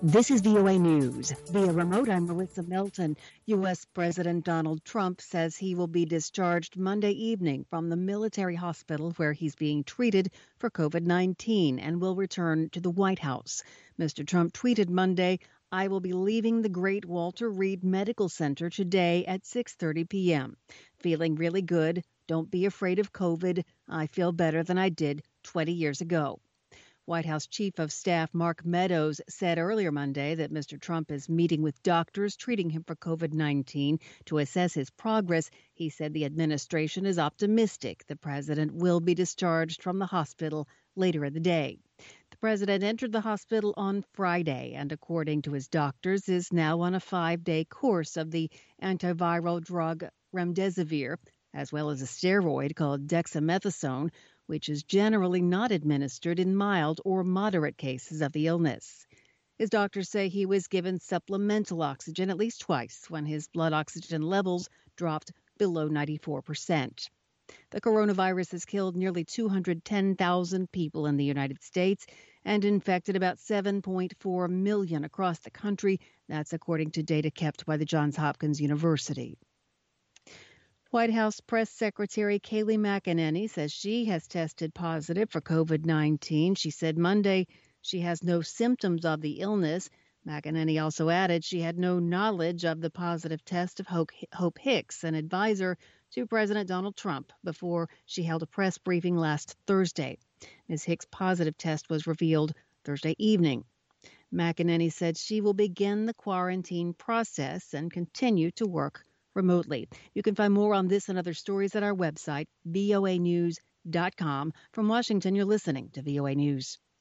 This is VOA News. Via remote, I'm Melissa Melton. U.S. President Donald Trump says he will be discharged Monday evening from the military hospital where he's being treated for COVID-19 and will return to the White House. Mr. Trump tweeted Monday, "I will be leaving the Great Walter Reed Medical Center today at 6:30 p.m. Feeling really good. Don't be afraid of COVID. I feel better than I did 20 years ago." White House Chief of Staff Mark Meadows said earlier Monday that Mr. Trump is meeting with doctors treating him for COVID-19 to assess his progress. He said the administration is optimistic the president will be discharged from the hospital later in the day. The president entered the hospital on Friday and, according to his doctors, is now on a 5-day course of the antiviral drug remdesivir, as well as a steroid called dexamethasone, which is generally not administered in mild or moderate cases of the illness. His doctors say he was given supplemental oxygen at least twice when his blood oxygen levels dropped below 94%. The coronavirus has killed nearly 210,000 people in the United States and infected about 7.4 million across the country. That's according to data kept by the Johns Hopkins University. White House Press Secretary Kayleigh McEnany says she has tested positive for COVID-19. She said Monday she has no symptoms of the illness. McEnany also added she had no knowledge of the positive test of Hope Hicks, an advisor to President Donald Trump, before she held a press briefing last Thursday. Ms. Hicks' positive test was revealed Thursday evening. McEnany said she will begin the quarantine process and continue to work remotely. You can find more on this and other stories at our website, voanews.com. From Washington, you're listening to VOA News.